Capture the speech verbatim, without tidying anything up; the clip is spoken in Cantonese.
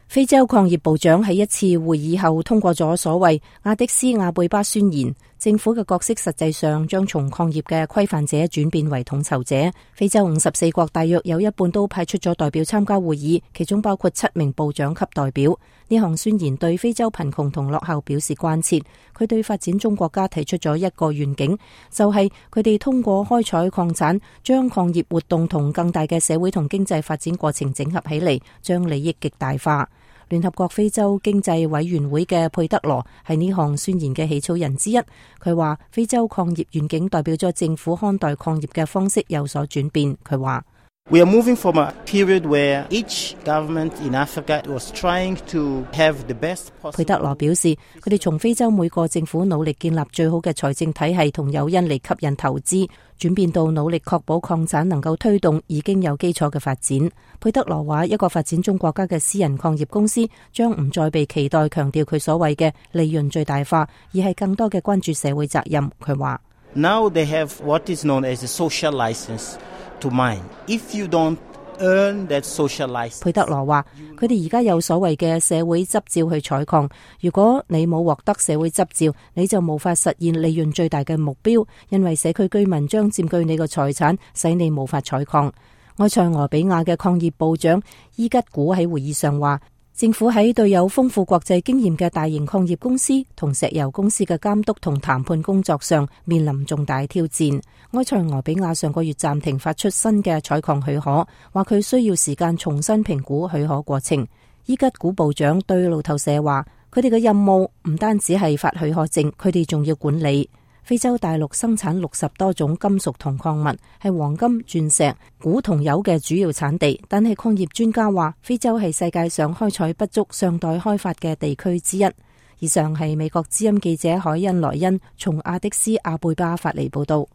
非洲礦業部長喺一次會議後通過咗所謂亞的斯亞貝巴宣言，政府嘅角色實際上將從礦業嘅規範者轉變為統籌者。非洲五十四國大約有一半都派出咗代表參加會議，其中包括七名部長級代表。呢項宣言對非洲貧窮同落後表示關切，佢對發展中國家提出咗一個願景，就係佢哋通過開採礦產，將礦業活動同更大嘅社會同經濟發展過程整合起嚟，將利益極大化。聯合國非洲經濟委員會嘅佩德羅係呢項宣言嘅起草人之一。佢話非洲礦業願景代表咗政府看待礦業嘅方式有所轉變。佢話 We are moving from a period where each government in Africa was trying to have the best possible. 佩德羅表示，佢哋從非洲每個政府努力建立最好嘅財政體系同誘因嚟吸引投資，轉變到努力確保礦產能夠推動已經有基礎嘅發展。佩德羅話，一個發展中國家嘅私人礦業公司將唔再被期待強調佢所謂嘅利潤最大化，而係更多嘅關注社會責任。佢話 Now they have what is known as a social license to mine. If you don't earn that social license. 佩德羅話，佢哋而家有所謂嘅社會執照去採礦，如果你冇獲得社會執照，你就無法實現利潤最大嘅目標，因為社區居民將佔據你個財產，使你無法採礦。埃塞俄比亞嘅礦業部長伊吉古喺會議上話，政府喺對有豐富國際經驗嘅大型礦業公司同石油公司嘅監督同談判工作上面臨重大挑戰。埃塞俄比亞上個月暫停發出新嘅採礦許可，話佢需要時間重新評估許可過程。伊吉古部長對路透社話，佢哋嘅任務唔單止係發許可證，佢哋仲要管理。非洲大陸生產六十多種金屬同礦物，係黃金、鑽石、鈷同鈾嘅主要產地。但係礦業專家話，非洲係世界上開採不足、尚待開發嘅地區之一。以上係美國之音記者海恩萊恩從亞的斯亞貝巴發嚟報道。